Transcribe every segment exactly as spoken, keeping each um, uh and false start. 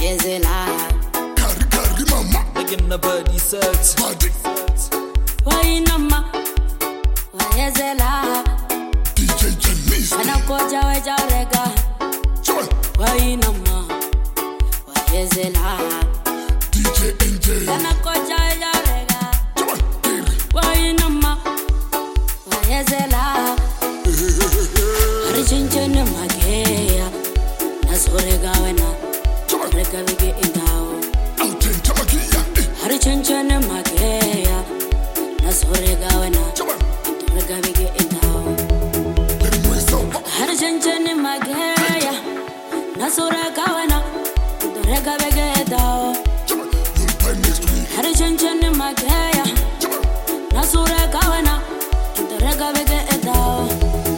Yezela. Carry, carry, mama. Making the body search. Body. Why nama? Why Yezela? D J Janice. Anakoja weja rega. Joy. Why nama? Why Yezela? D J N J. Anakoja weja rega. Joy. Why nama? Why Yezela? Arichinchene mageya. Nasorega wena. Joy. Rega bige indao. Out in Tamakia. Arichinchene mageya. Nasorega wena. Joy. Rega bige indao. Let me so. Arichinchene mageya. Nasorega wena. Rega bige indao. Joy. You'll buy next week. Arichinchene mageya. Joy. Nasorega wena. Rega bige indao.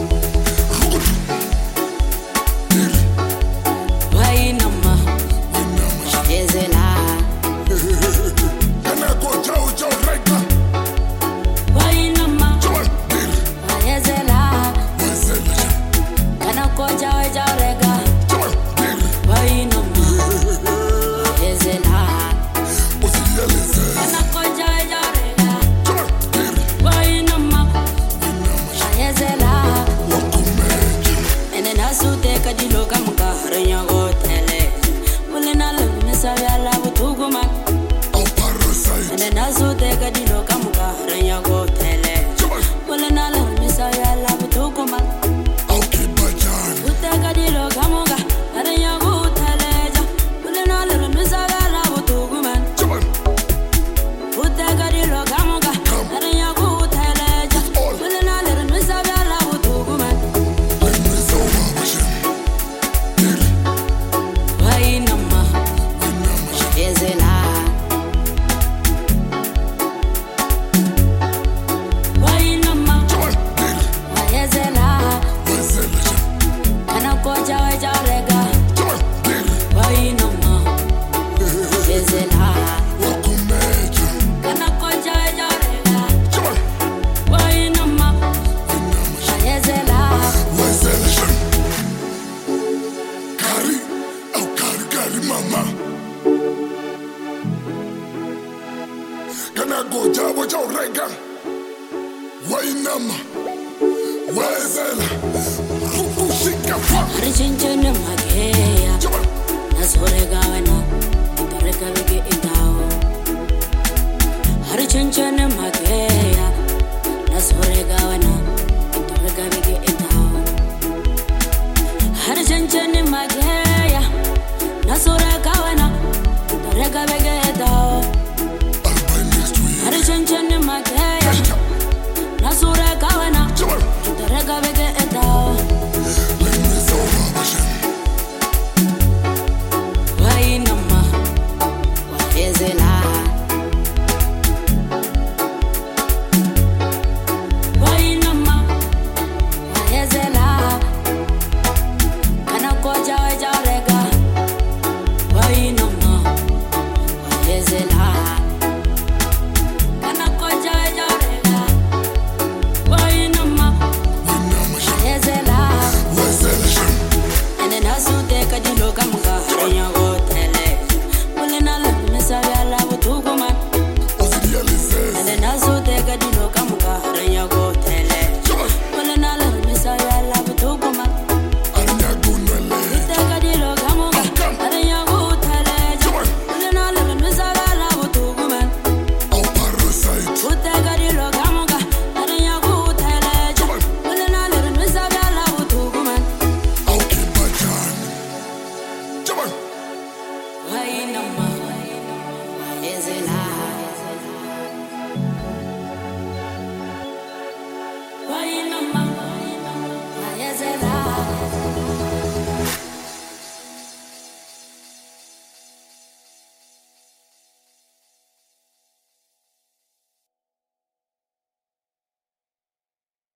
Why nama? Yezela. Can I go Joe Joe right now? Why nama? Joy. Yezela. What's that? Kana koja weja rega. Joy. Why nama? Yezela. What's the Elisa? Kana koja weja rega. Joy. Why nama? Yezela. Ene nasu te kadilo kamuka renya hotele. Mulena la misavya la butuguma. Oh, parasite. Ene nasu te kadilo kamuka renya hotele. Joy. Mulena la misavya la butuguma. Oh, keep my John. Ute kadilo kamuka renya hotele. Mulena la misavya la butuguma. Joy. Ute kadilo kamuka renya hotele. Mulena la misavya la butuguma. Let me so much. Why nama? Yezela. Why nama? Joy. Yezela. What's that? Kana koja weja rega. Joy. Why nama? Yezela. Welcome, Major. Kana koja weja rega. Joy. Why nama? Yezela. What's that? Carry. Oh, carry, carry, mama. Can I go Joe Joe Rega? Why nama? Where's that? Ruku shika fa. Arichinchene mageya. Joy. Nasorega